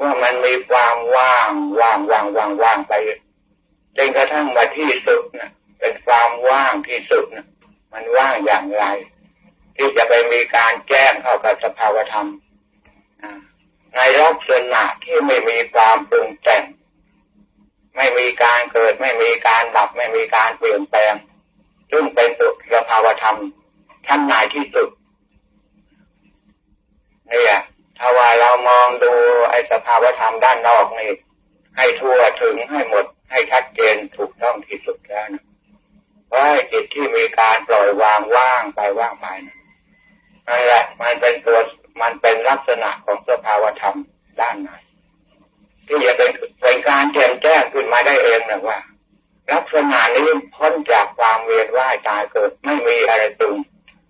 ว่ามันมีความว่างไปจนกระทั่งมาที่สุดนะเป็นความว่างที่สุดนะมันว่างอย่างไรที่จะไปมีการแจ้งเข้ากับสภาวธรรมในลักษณะที่ไม่มีความปรุงแต่งไม่มีการเกิดไม่มีการดับไม่มีการเปลี่ยนแปลงซึ่งเป็นสภาวธรรมชั้นในที่สุดเนี่ยถ้าว่าเรามองดูไอ้สภาวธรรมด้านนอกนี่ให้ทั่วถึงให้หมดให้ชัดเจนถูกต้องที่สุดแล้วนะเพราะจิตที่มีการปล่อยวางว่างไปนะนั่นแหละมันเป็นลักษณะของสภาวธรรมด้านในที่จะเป็นการแจ่มแจ้งขึ้นมาได้เองนะว่าลักษณะนี้พ้นจากความเวียนว่ายตายเกิดไม่มีอะไรตึง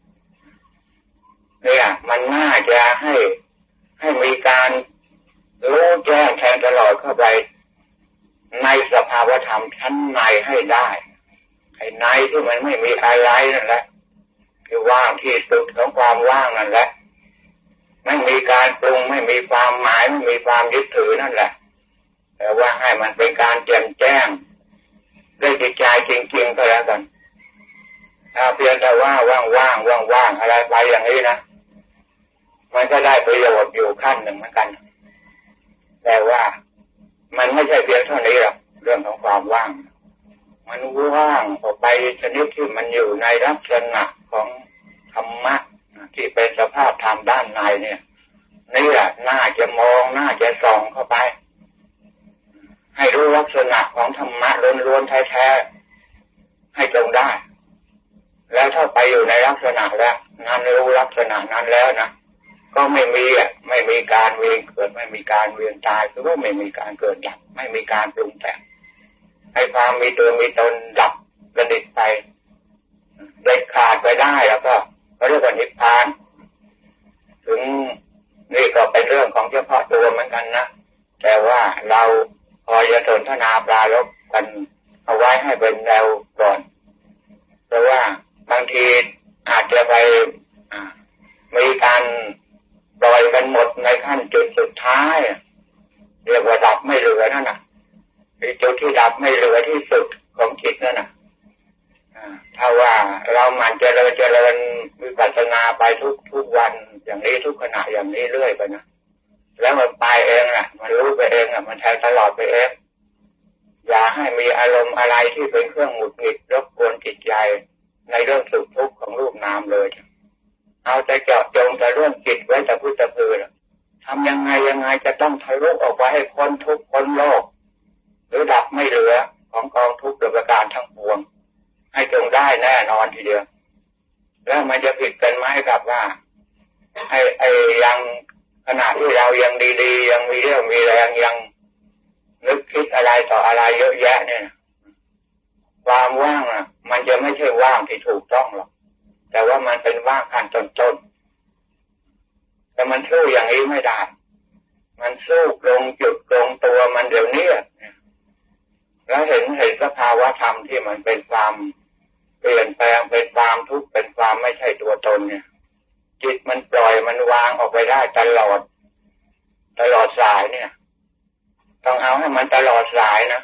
เนี่ยมันน่าจะให้มีการรู้แจ้งแทงตลอดเข้าไปในสภาวธรรมชั้นในให้ได้ไอ้ในที่มันไม่มีอะไรนั่นแหละคือว่างที่สุดของความว่างนั่นแหละไม่มีการปรุงไม่มีความหมายไม่มีความยึดถือนั่นแหละแต่ว่าให้มันเป็นการแจ่มแจ้งด้วยจิตใจจริงๆก็แล้วกันถ้าเพียงแต่ว่าว่างอะไรไปอย่างนี้นะมันก็ได้ประโยชน์อยู่ขั้นหนึ่งเหมือนกันแต่ว่ามันไม่ใช่เพียงเท่านี้หรอกเรื่องของความว่างมันว่างออกไปชนิดที่มันอยู่ในลักษณะของธรรมะที่เป็นสภาพธรรมด้านในเนี่ยนี่แหละน่าจะมองน่าจะส่องเข้าไปให้รู้ลักษณะของธรรมะล้วนๆแท้ๆให้ตรงได้แล้วถ้าไปอยู่ในลักษณะแล้วนั้นรู้ลักษณะนั้นแล้วนะก็ไม่มีการเวียนเกิดไม่มีการเวียนตายคือว่าไม่มีการเกิดดับไม่มีการปรุงแต่งให้ความมีตัวมีตนดับกระดิกไปเด็ดขาดไปได้แล้วก็เรียกว่านิพพานถึงนี่ก็เป็นเรื่องของเฉพาะตัวเหมือนกันนะแต่ว่าเราพอจะสนทนาปรารภกันเอาไว้ให้เป็นแนวก่อนเพราะว่าบางทีอาจจะไปมีการปล่อยกันหมดในขั้นจุดสุดท้ายเรียกว่าดับไม่เหลือนั่นน่ะเป็นจุดที่ดับไม่เหลือที่สุดของจิตนั่นน่ะถ้าว่าเราหมั่นเจริญวิปัสสนาไปทุกวันอย่างนี้ทุกขณะอย่างนี้เรื่อยไปนะแล้วมันไปเองน่ะมันรู้ไปเองมันแทงตลอดไปเองอย่าให้มีอารมณ์อะไรที่เป็นเครื่องหงุดหงิดรบกวนจิตใจในเรื่องสุขทุกข์ของรูปนามเลยเอาแต่เจาะจงแต่เรื่องจิตไว้แต่พุทธพืชทำยังไงจะต้องทะลุออกไปให้พ้นทุกข์พ้นโลกหรือดับไม่เหลือของกองทุกข์โดยประการทั้งปวงให้จงได้แน่นอนทีเดียวแล้วมันจะผิดกันไหมกับว่าไอ้ยังขณะที่เรายังดีๆยังมีเรี่ยวมีแรงยังนึกคิดอะไรต่ออะไรเยอะแยะเนี่ยความว่างมันจะไม่ใช่ว่างที่ถูกต้องหรอกแต่ว่ามันเป็นว่างขั้นต้นๆแต่มันสู้อย่างนี้ไม่ได้มันสู้ตรงจุดตรงตัวมันเดี๋ยวนี้แล้วเห็นสภาวะธรรมที่มันเป็นความเปลี่ยนแปลงเป็นความทุกข์เป็นความไม่ใช่ตัวตนเนี่ยจิตมันปล่อยมันวางออกไปได้ตลอดสายเนี่ยต้องเอาให้มันตลอดสายนะ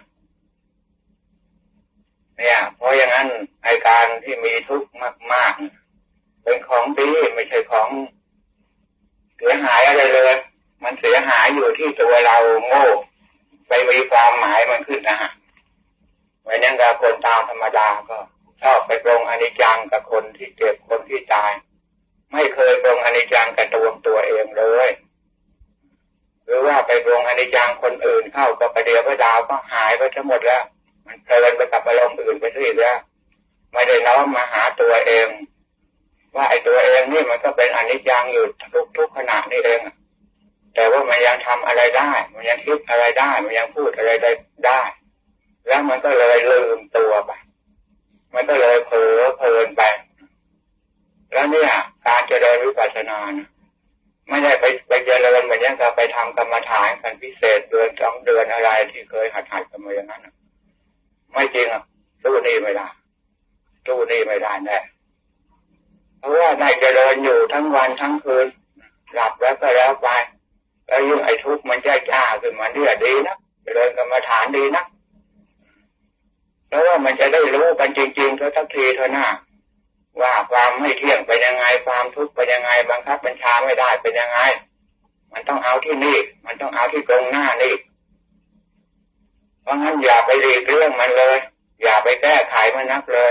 เนี่ยเพราะอย่างนั้นไอ้การที่มีทุกข์มากๆเป็นของดีไม่ใช่ของเสียหายอะไรเลยมันเสียหายอยู่ที่ตัวเราโง่ไปมีความหมายมันขึ้นนะฮะไว้นั่นกับคนตามธรรมดาก็ชอบไปปรงอนิจจังกับคนที่เจ็บคนที่ตายไม่เคยปรงอนิจจังกับตัวเองเลยหรือว่าไปปรงอนิจจังคนอื่นเข้าก็ประเดี๋ยวประดาวก็หายไปทั้งหมดแล้วมันเพลินไปกับอารมณ์อื่นไปซะอีกแล้วไม่ได้น้อมมาหาตัวเองว่าไอ้ตัวเองนี่มันก็เป็นอนิจจังอยู่ทุกขณะนี่เองแต่ว่ามันยังทำอะไรได้มันยังคิดอะไรได้มันยังพูดอะไรได้แล้วมันก็เลยลืมตัวไปมันก็เลยเผลอเพลินไปแล้วเนี่ยการเจริญวิปัสสนานะไม่ได้ไปเจริญเหมือนอย่างกับไปทำกรรมฐานกันพิเศษเดือน2 เดือนอะไรที่เคยหัดกันมาอย่างนั้นไม่จริงสู้นี่ไม่ได้แน่เพราะว่าได้เจริญอยู่ทั้งวันทั้งคืนหลับแล้วก็แล้วไปแล้วยิ่งไอ้ทุกข์มันจ้าขึ้นขึ้นมาเนี่ยดีนะเจริญกรรมฐานดีนะแล้วว่ามันจะได้รู้กันจริงๆสักทีเถอะนะว่าความไม่เที่ยงเป็นยังไงความทุกข์เป็นยังไงบังคับบัญชาไม่ได้เป็นยังไงมันต้องเอาที่นี่มันต้องเอาที่ตรงหน้านี่เพราะงั้นอย่าไปหลีกเลี่ยงมันเลยอย่าไปแก้ไขมันนักเลย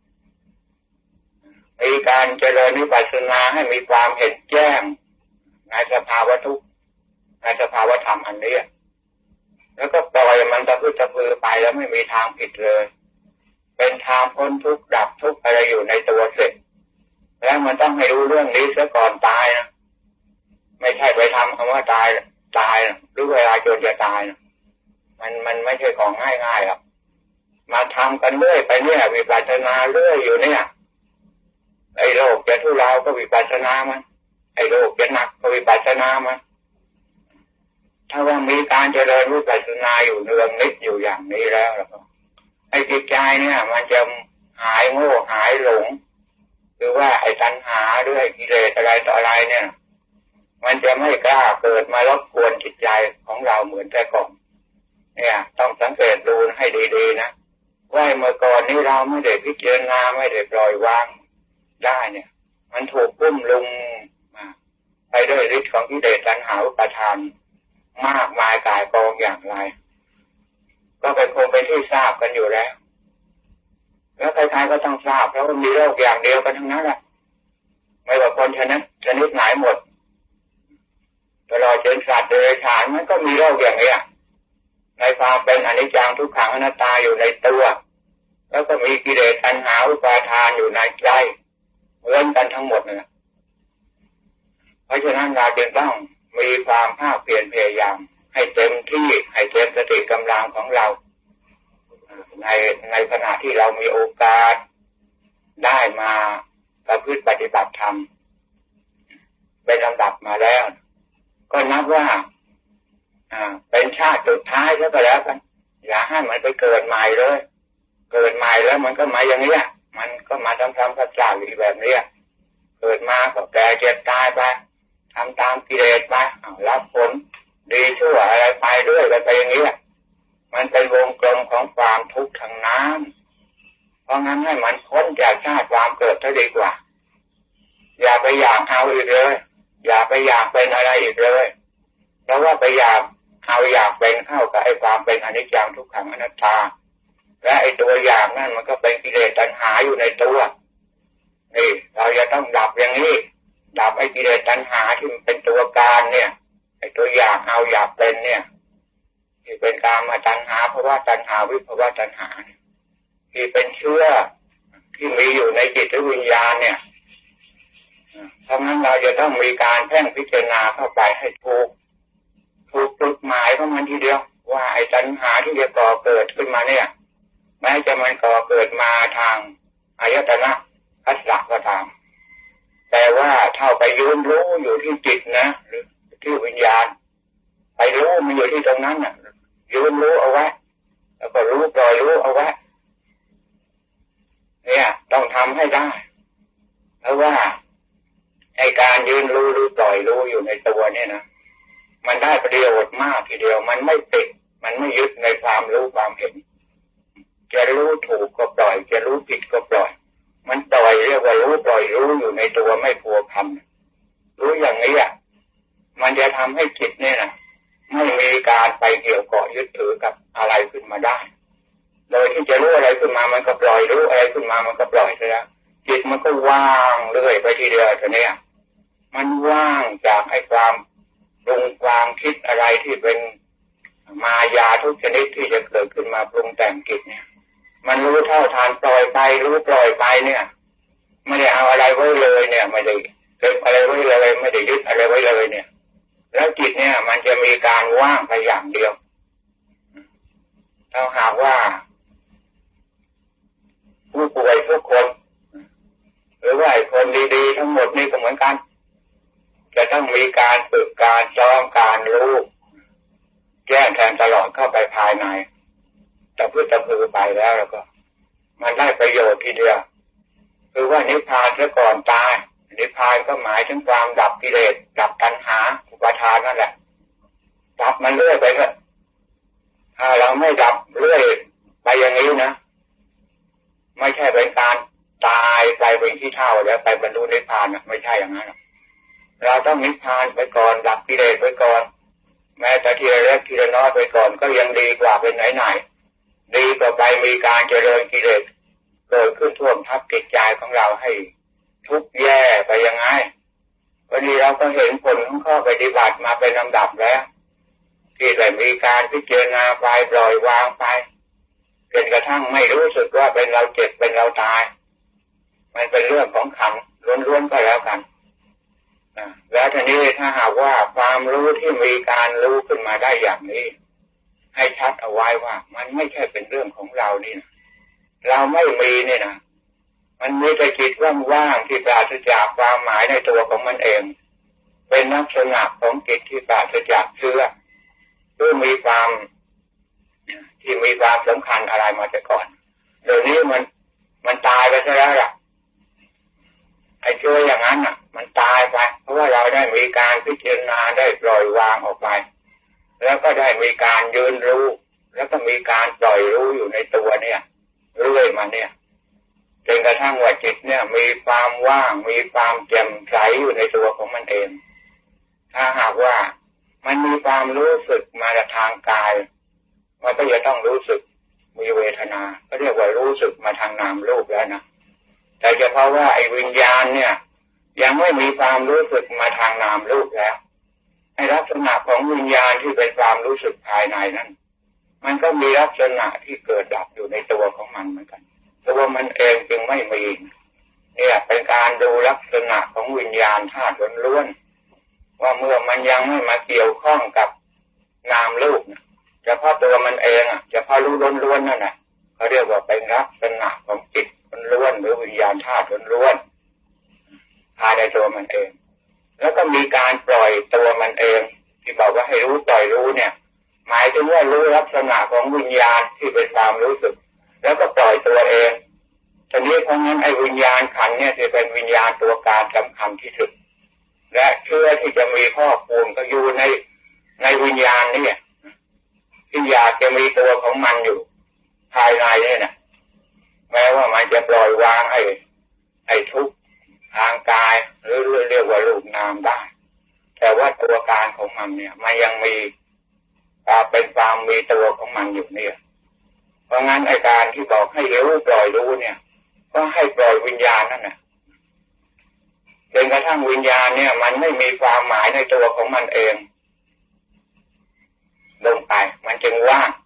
มีการเจริญวิปัสสนาให้มีความเห็นแจ้งในสภาวะทุกข์ในสภาวะธรรมอันนี้แล้วก็ปล่อยมันตะพื้นตะพือไปแล้วไม่มีทางผิดเลยเป็นทางพ้นทุกข์ดับทุกข์อะไรอยู่ในตัวเสร็จแล้วมันต้องให้รู้เรื่องนี้ซะก่อนตายนะไม่ใช่ไปทำคำว่าตายหรือเวลาจนจะตายนะมันไม่ใช่ของง่ายๆหรอกมาทำกันเรื่อยไปเนี่ยวิปัสสนาเรื่อยอยู่เนี่ยไอ้โรคจะทุเลาก็วิปัสสนามันไอ้โรคจะหนักก็วิปัสสนามันถ้าว่ามีการเจริญวิปัสสนาอยู่เนืองนิดอยู่อย่างนี้แล้วก็ไอ้จิตใจเนี่ยมันจะหายโง่หายหลงหรือว่าไอ้ตัณหาด้วยกิเลสอะไรต่ออะไรเนี่ยมันจะไม่กล้าเกิดมารบกวนจิตใจของเราเหมือนแต่ก่อนเนี่ยต้องสังเกตดูให้ดีๆนะว่าเมื่อก่อนนี้เราไม่ได้พิจารณาไม่ได้ปล่อยวางได้เนี่ยมันถูกปุ้มลุมไปด้วยฤทธิ์ของกิเลสตัณหาอุปาทานมากมายกายกองอย่างไรก็เป็นคงเป็นที่ทราบกันอยู่แล้วแล้วใครๆก็ต้องทราบเพราะว่ามีโรคอย่างเดียวกันทั้งนั้นแหละไม่ว่าคนชนิดไหนหมดตลอดจนสัตว์เดรัจฉานมันก็มีโรคอย่างนี้ในความเป็นอนิจจังทุกขังอนัตตาอยู่ในตัวแล้วก็มีกิเลสตัณหาอุปาทานอยู่ในใจเหมือนกันทั้งหมดนะเพราะฉะนั้นเราจึงต้องมีความภาคเพียรพยายามให้เต็มที่ให้เต็มสติกำลังของเราในขณะที่เรามีโอกาสได้มาประพฤติปฏิบัติธรรมเป็นลำดับมาแล้วก็นับว่าเป็นชาติสุดท้ายแล้วก็แล้วกันอย่าให้มันไปเกิดใหม่เลยเกิดใหม่แล้วมันก็มาอย่างนี้มันก็มาทำพระเจ้าอยู่แบบนี้เกิดมาก็แก่เจ็บตายไปทำตามกิเลสไปรับผลดีชั่วอะไรไปเรื่อยไปอย่างนี้มันเป็นวงกลมของความทุกข์ทางน้ำเพราะงั้นให้มันพ้นจากชาติความเกิดจะดีกว่าอย่าไปอยากเอาอีกเลยอย่าไปอยากเป็นอะไรอีกเลยเพราะว่าไปอยากเอาอยากเป็นเข้ากับไอ้ความเป็นอนิจจังทุกขังอนัตตาและไอ้ตัวอย่างนั่นมันก็เป็นกิเลสตัณหาอยู่ในตัวนี่เราจะต้องดับอย่างนี้ดับไอ้กิเลสตัณหาที่มันเป็นตัวการเนี่ยไอ้ตัวอยากเอาอยากเป็นเนี่ยที่เป็นกามตัณหาภวตัณหาวิภวตัณหาที่เป็นเชื้อที่มีอยู่ในจิตวิญญาณเนี่ยเพราะงั้นเราจะต้องมีการเพ่งพิจารณาเข้าไปให้ถูกจุดหมายของมันทีเดียวว่าไอ้ตัณหาที่จะก่อเกิดขึ้นมาเนี่ยแม้จะมันก่อเกิดมาทางอายตนะภัสสะก็ตามแต่ว่าเท่าไปยืนรู้อยู่ที่จิตนะหรือที่วิญญาณไปรู้มันอยู่ที่ตรงนั้นน่ะยืนรู้เอาไว้แล้วก็รู้ปล่อยรู้เอาไว้เนี่ยต้องทำให้ได้เพราะว่าไอ้การยืนรู้หรือปล่อยรู้อยู่ในตัวเนี่ยนะมันได้ประโยชน์มากทีเดียวมันไม่ติดมันไม่ยึดในความรู้ความเห็นจะรู้ถูกก็ปล่อยจะรู้ผิดก็ปล่อยมันปล่อยเรียกว่ารู้ปล่อยรู้อยู่ในตัวไม่พัวพันรู้อย่างนี้มันจะทำให้จิตเนี่ยนะไม่มีการไปเกี่ยวเกาะยึดถือกับอะไรขึ้นมาได้โดยที่จะรู้อะไรขึ้นมามันก็ปล่อยรู้อะไรขึ้นมามันก็ปล่อยไปแล้วจิตมันก็ว่างเรื่อยไปทีเดียวทีนี้มันว่างจากไอ้ความปรุงความคิดอะไรที่เป็นมายาทุกชนิดที่จะเกิดขึ้นมาปรุงแต่งจิตเนี่ยมันรู้เท่าทานปล่อยไปรู้ปล่อยไปเนี่ยไม่ได้เอาอะไรไว้เลยเนี่ยไม่ได้เก็บอะไรไว้เลยไม่ได้ยึดอะไรไว้เลยเนี่ยแล้วจิตเนี่ยมันจะมีการว่างไปอย่างเดียวถ้าหากว่าผู้ป่วยทุกคนหรือว่าคนดีๆทั้งหมดนี่ก็เหมือนกันจะต้องมีการฝึกการซ้อมการรู้แจ้งแทงตลอดเข้าไปภายในแต่เพื่อจะพือไปแล้วก็มันได้ประโยชน์ทีเดียวคือว่านิพพานซะก่อนตายนิพพานก็หมายถึงความดับกิเลสดับตัณหาอุปาทานนั่นแหละดับมันเรื่อยไปเถอะถ้าเราไม่ดับเรื่อยไปอย่างนี้นะไม่ใช่เป็นการตายไปเป็นขี้เถ้าแล้วไปบรรลุนิพพานนะไม่ใช่อย่างนั้นเราต้องนิพพานไปก่อนดับกิเลสไปก่อนแม้แต่ทีละเล็กทีละน้อยไปก่อนก็ยังดีกว่าเป็นไหนๆดีกว่าไปมีการเจริญกิเลสเกิดขึ้นท่วมทับจิตใจของเราให้ทุกข์แย่ไปยังไงวันนี้เราก็เห็นผลของข้อปฏิบัติมาเป็นลำดับแล้วที่ได้มีการพิจารณาไปปล่อยวางไปจนกระทั่งไม่รู้สึกว่าเป็นเราเจ็บเป็นเราตายมันเป็นเรื่องของขันธ์ล้วนๆก็แล้วกันแล้วทีนี้ถ้าหากว่าความรู้ที่มีการรู้ขึ้นมาได้อย่างนี้ให้ชัดเอาไว้ว่ามันไม่ใช่เป็นเรื่องของเรานี่นะเราไม่มีนี่นะมันมีแต่จิตว่างๆที่ปราศจากความหมายในตัวของมันเองเป็นลักษณะของจิตที่ปราศจากเชื้อหรือมีความที่มีความสำคัญอะไรมาแต่ก่อนเดี๋ยวนี้มันตายไปซะแล้วล่ะไอ้เชื้ออย่างนั้นน่ะมันตายไปเพราะว่าเราได้มีการพิจารณาได้ปล่อยวางออกไปแล้วก็ได้มีการยืนรู้แล้วก็มีการปล่อยรู้อยู่ในตัวเนี่ยเรื่อยมาเนี่ยจนกระทั่งว่าจิตเนี่ยมีความว่างมีความแจ่มใสอยู่ในตัวของมันเองถ้าหากว่ามันมีความรู้สึกมาจากทางกายมันก็จะต้องรู้สึกมีเวทนาก็เรียกว่ารู้สึกมาทางนามรูปแล้วนะแต่เฉพาะว่าไอ้วิญญาณเนี่ยยังไม่มีความรู้สึกมาทางนามรูปแล้วในลักษณะของวิญญาณที่เป็นความรู้สึกภายในนั้นมันก็มีลักษณะที่เกิดดับอยู่ในตัวของมันเหมือนกันตัวมันเองจึงไม่มีเนี่ยเป็นการดูลักษณะของวิญญาณธาตุล้วนๆว่าเมื่อมันยังไม่มาเกี่ยวข้องกับนามรูปเฉพาะตัวมันเองเฉพาะรู้ล้วนๆนั่นแหละเขาเรียกว่าเป็นลักษณะของจิตล้วนหรือวิญญาณธาตุล้วนภายในตัวมันเองแล้วก็มีการปล่อยตัวมันเองที่บอกว่าให้รู้ปล่อยรู้เนี่ยหมายถึงว่ารู้ลักษณะของวิญญาณที่เป็นความรู้สึกแล้วก็ปล่อยตัวเองทีนี้เพราะงั้นไอ้วิญญาณขันธ์เนี่ยจะเป็นวิญญาณตัวการสำคัญที่สุดและเชื่อที่จะมีข้อมูลก็อยู่ในวิญญาณนี่ที่อยากจะมีตัวของมันอยู่ภายในนี่นะแม้ว่ามันจะปล่อยวางไอ้ทุกข์ทางกายหรือเรียกว่ารูปนามได้แต่ว่าตัวการของมันเนี่ยมันยังมีเป็นความมีตัวของมันอยู่เนี่ยเพราะงั้นไอ้การที่บอกให้รู้ปล่อยรู้เนี่ยก็ให้ปล่อยวิญญาณนั่นแหละจนกระทั่งวิญญาณเนี่ยมันไม่มีความหมายในตัวของมันเองลงไปมันจึงว่าง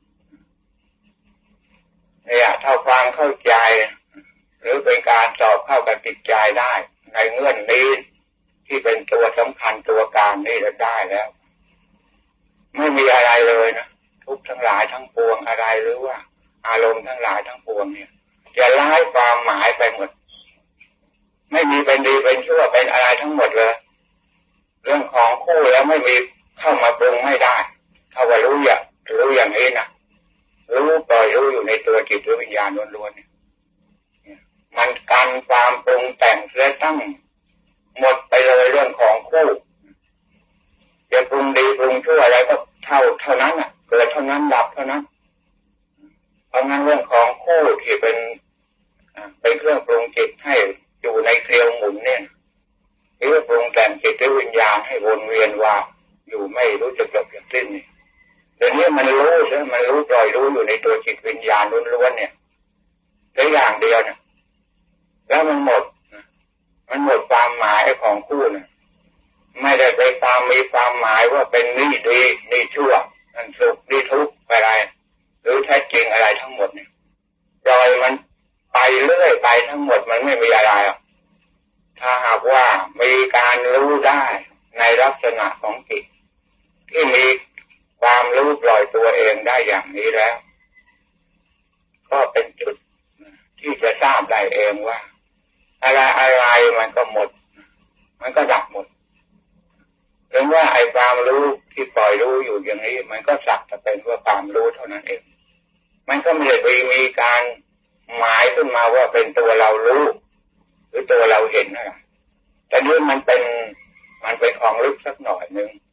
เนี่ยถ้าความเข้าใจหรือเป็นการสอบเข้ากับจิตใจได้ในเงื่อนนี้ที่เป็นตัวสำคัญตัวการนี่ได้แล้วไม่มีอะไรเลยนะทุกทั้งหลายทั้งปวงอะไรหรือว่าอารมณ์ทั้งหลายทั้งปวงเนี่ยจะไล่ความหมายไปหมดไม่มีเป็นดีเป็นชั่วเป็นอะไรทั้งหมดเลยเรื่องของคู่แล้วไม่มีเข้ามาปรุงไม่ได้ถ้าว่ารู้อย่างนี้นะรู้ปล่อยรู้อยู่ในตัวจิตหรือวิญญาณล้วนๆเนี่ยมันกันความปรุงแต่งเสียตั้งหมดไปเลยเรื่องของคู่จะปรุงดีปรุงชั่วอะไรก็เท่านั้นเกิดเท่านั้นดับเท่านั้นเพราะงั้นเรื่องของคู่ที่เป็นเครื่องปรุงจิตให้อยู่ในเกลียวหมุนเนี่ยหรือปรุงแต่งจิตหรือวิญญาณให้วนเวียนว่าอยู่ไม่รู้จะจบอย่างสิ้นนี่แต่นี้มันรู้ใช่ไหมมันรู้ปล่อยรู้อยู่ในตัวจิตวิญญาณล้วนๆเนี่ยได้อย่างเดียวเนี่ยแล้วมันหมดความหมายของคู่เนี่ยไม่ได้ไปมีความหมายว่าเป็นนี่ดีนี่ชั่วนั่นสุขนี่ทุกข์อะไรหรือแท้จริงอะไรทั้งหมดเนี่ยปล่อยมันไปเรื่อยไปทั้งหมดมันไม่มีอะไรถ้าหากว่ามีการรู้ได้ในลักษณะของจิตที่มีความรู้ปล่อยตัวเองได้อย่างนี้แล้วก็เป็นจุดที่จะทราบได้เองว่าอะไรมันก็หมดมันก็ดับหมดถึงว่าไอ้ความรู้ที่ปล่อยรู้อยู่อย่างนี้มันก็สักแต่เป็นว่าความรู้เท่านั้นเองมันก็ไม่ได้มีการหมายขึ้นมาว่าเป็นตัวเรารู้หรือตัวเราเห็นนะแต่นี่มันเป็นของลึกสักหน่อยนึง